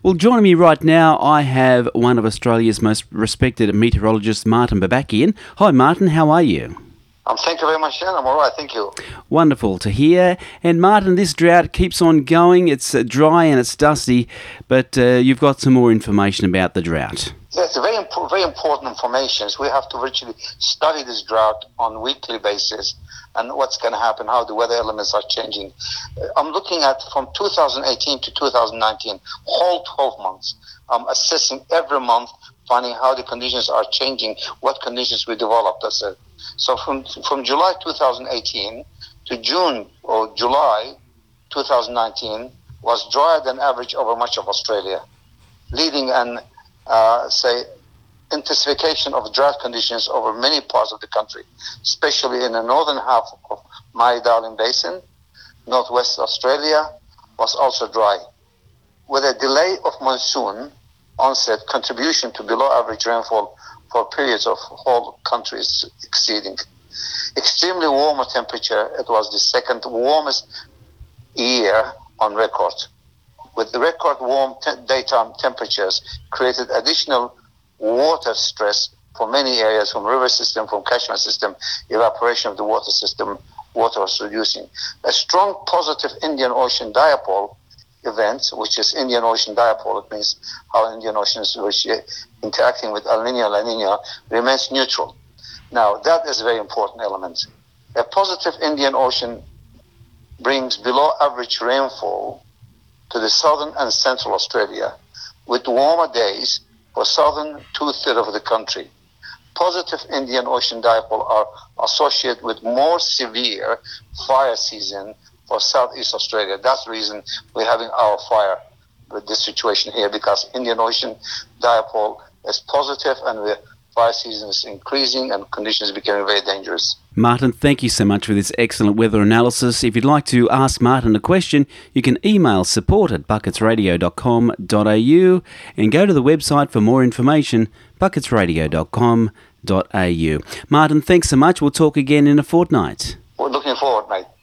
Well, joining me right now, I have one of Australia's most respected meteorologists, Martin Babakian. Hi, Martin. How are you? Thank you very much, Ian. I'm all right, thank you. Wonderful to hear. And Martin, this drought keeps on going. It's dry and it's dusty, but you've got some more information about the drought. Yes, very important information. We have to virtually study this drought on a weekly basis and what's going to happen, how the weather elements are changing. I'm looking at from 2018 to 2019, whole 12 months. I'm assessing every month, finding how the conditions are changing, what conditions we developed. So from July 2018 to June or July 2019 was drier than average over much of Australia, leading an intensification of drought conditions over many parts of the country, especially in the northern half of Murray-Darling Basin. Northwest Australia was also dry, with a delay of monsoon onset contribution to below average rainfall for periods of whole countries exceeding. Extremely warmer temperature, it was the second warmest year on record. With the record warm daytime temperatures created additional water stress for many areas, from river system, from catchment system, evaporation of the water system, water was reducing. A strong positive Indian Ocean dipole event, which is Indian Ocean dipole, it means how Indian Ocean is interacting with El Nino, La Nina, remains neutral. Now, that is a very important element. A positive Indian Ocean brings below average rainfall to the southern and central Australia, with warmer days for southern two-thirds of the country. Positive Indian Ocean dipole are associated with more severe fire season for Southeast Australia. That's the reason we're having our fire with this situation here, because Indian Ocean dipole is positive and the fire season is increasing and conditions becoming very dangerous. Martin, thank you so much for this excellent weather analysis. If you'd like to ask Martin a question, you can email support@bucketsradio.com.au and go to the website for more information, bucketsradio.com.au. Martin, thanks so much. We'll talk again in a fortnight. We're looking forward, mate.